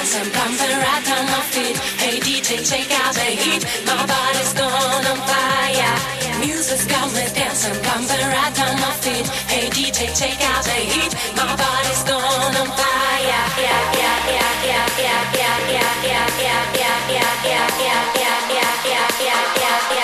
dancing, bumping right down my feet. Hey DJ, check out the heat. My body's gone on fire. Music's got me dancing, bumping right down my feet. Hey DJ, check out the heat. My body's gone on fire. Yeah, yeah, yeah, yeah, yeah, yeah, yeah, yeah, yeah, yeah, yeah, yeah, yeah, yeah, yeah, yeah, yeah,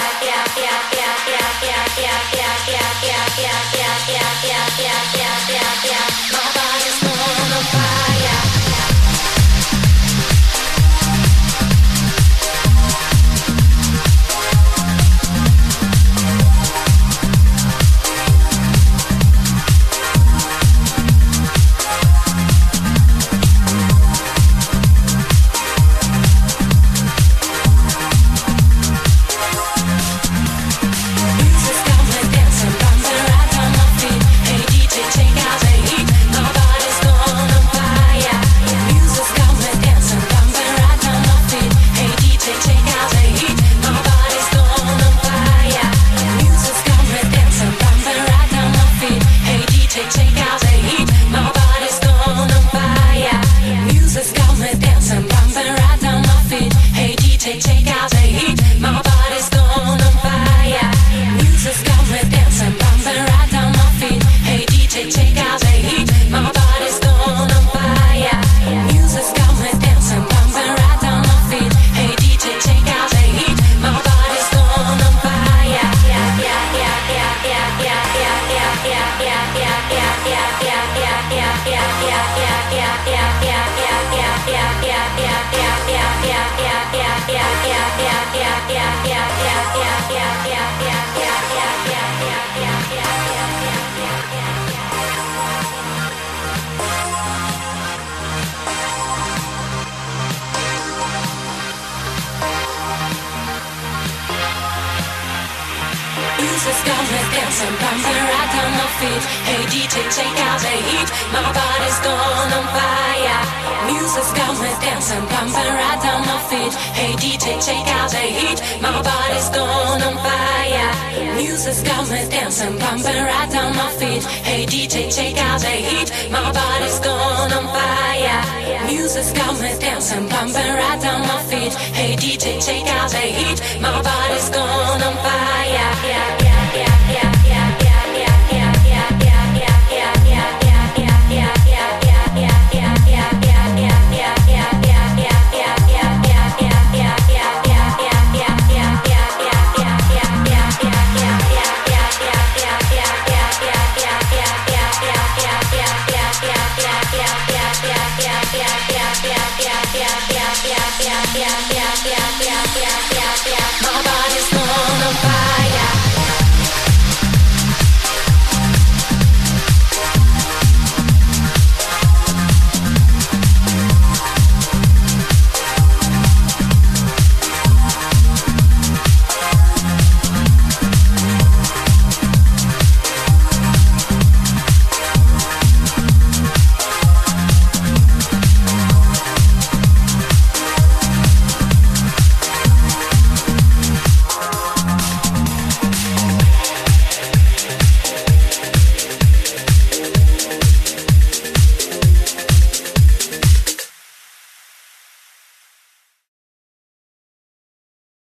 Music's got me dancing, bumping right down my feet. Hey DJ, check out the heat. My body's gone on fire. Music's got me dancing, bumping right down my feet. Hey DJ, check out the heat. My body's gone on fire. Music's got me dancing, bumping right down my feet. Hey DJ, check out the heat. My body's gone on fire. Music's got me dancing, bumping right down my feet. Hey DJ, check out the heat. My body's gone on fire.